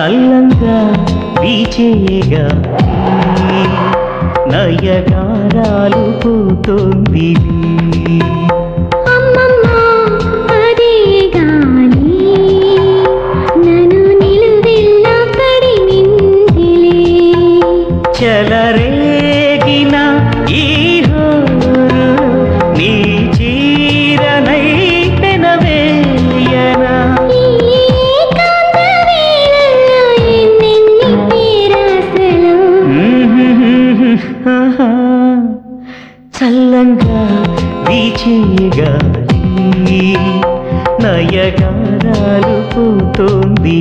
చల్లంగా వీచేగా నయగారాలు పోతోంది అమ్మమ్మ అదే గాలి నన్ను నిలువెల్లా కడిమిందిలే చెలరేగిన ఈ హోరు నీ చీరనై పెనవేయనా చల్లంగా వీచేగాలి నయగారాలు పోతోంది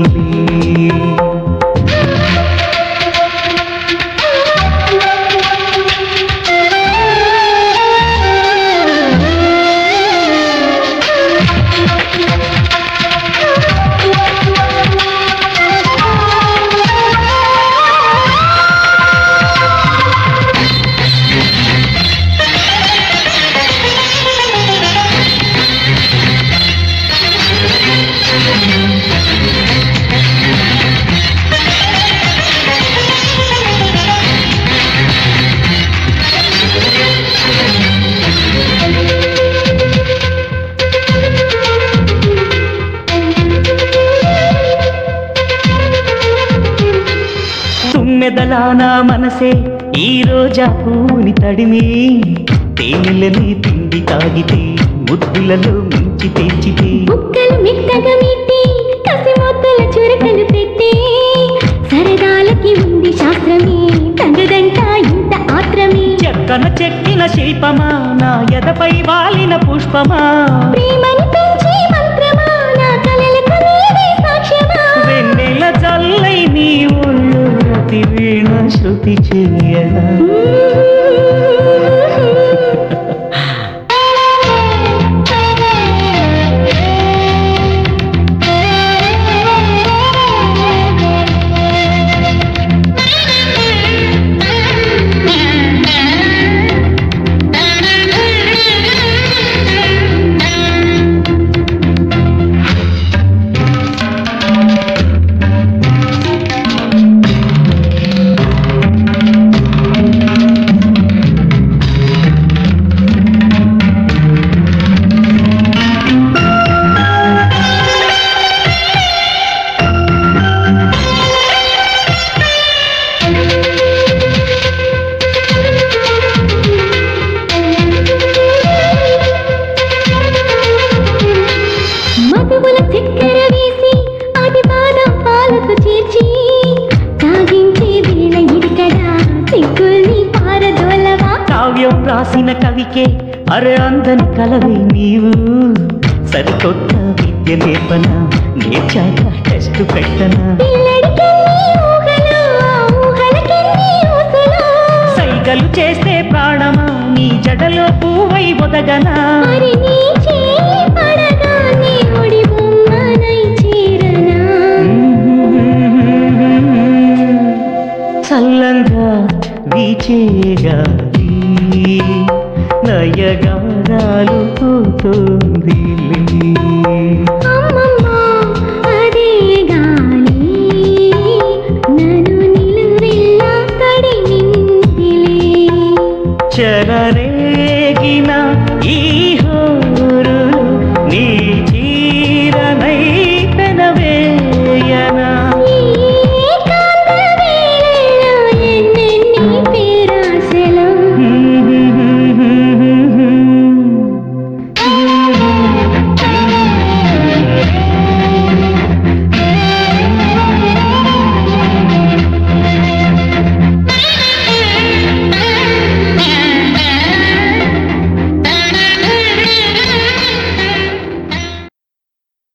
మెదలానా మనసే ఈ రోజా పూని తడిమి తేనెలని పిండి తాగితే ముద్దులలో మించి తెచ్చితే ముక్కలు మెత్తగా మెట్టి కసి మొత్తల చురకలు పెట్టి సరదాలకి ఉంది శాస్త్రమే తగదంట ఇంత ఆత్రమే చెక్కన చెక్కిన శిల్పమా నా ఎదపై వాలిన పుష్పమా ప్రేమని పెంచే మంత్రమా నా కలలకు నీవే సాక్ష్యమా వెన్నెల జల్లై నీ ఒళ్ళు రతి వీణ శృతి చేయనా మధువుల చక్కెర వేసి అది బాదం పాలకు చేర్చి తాగించే వేళ ఇది కదా సిగ్గుల్ని పారదోలవా కావ్యం రాసిన కవికే అరే అందని కలవి నీవు సరికొత్త విద్య నేర్పన నేర్చాక టెస్ట్ పెట్టనా పిల్లడికెన్ని ఊహలు ఆ ఊహలకెన్ని ఊసులు సైగలు చేస్తే ప్రాణమా నీ జడలో పువ్వై ఒదగనా మరి నీ చేయి పడగానే ఒడి బొమ్మనై చేరనా చల్లంగా వీచేగాలి నయగారాలు పోతోంది అమ్మమ్మ అదే గాలి నన్ను నిలువెల్లా కడిమిందిలే చరరే